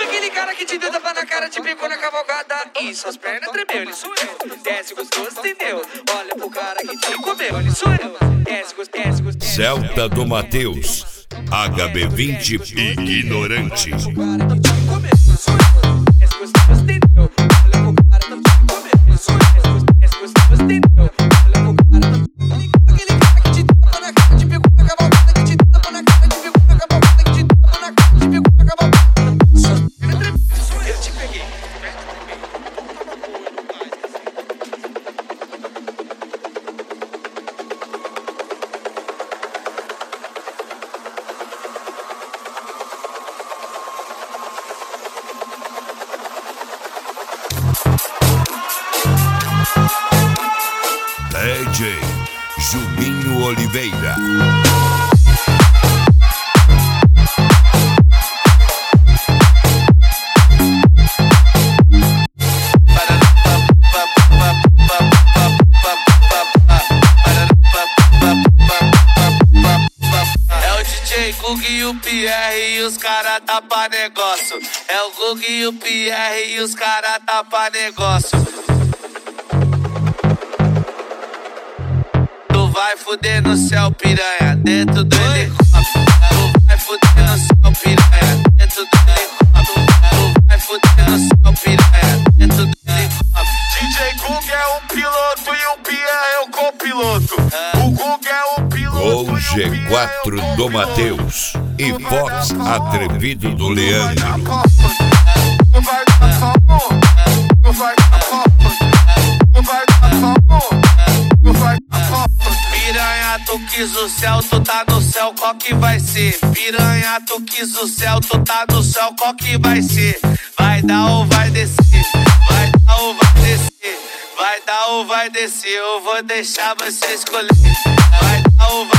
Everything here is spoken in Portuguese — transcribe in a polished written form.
Aquele cara que te deu tapa na cara, te pegou na cavalgada e suas pernas tremeu, ele sou eu. Desce gostoso, entendeu? Olha pro cara que te comeu, ele sou eu. Desce gostoso. Celta do Matheus, HB20 Ignorante. O cara que te comeu, ele sou eu. Desce gostoso, entendeu? Olha pro cara que te comeu, ele sou eu. Desce gostoso, entendeu? Olha pro cara que aquele cara que te deu tapa na cara, te pegou na cavalgada, que te deu tapa na cara, te pegou na cavalgada, que te deu tapa na cara, te pegou na cavalgada. Eu te peguei. DJ Juninho Oliveira. Gug e o Pierre e os cara tá pra negócio. É o Gug e o Pierre e os cara tá pra negócio. Tu vai fuder no céu, piranha, dentro do helicóptero. Tu vai fuder no céu, piranha, dentro do helicóptero. Tu vai fuder no céu, piranha, dentro do helicóptero. DJ Gug é o piloto e o Pierre é o copiloto. O Gug é o piloto. Com G4 do Matheus e Fox Atrevido do Leandro. Piranha, tu quis o céu, tu tá no céu, qual que vai ser? Piranha, tu quis o céu, tu tá no céu, qual que vai ser? Vai dar ou vai descer? Vai dar ou vai descer? Vai dar ou vai descer? Eu vou deixar você escolher. Vai dar ou vai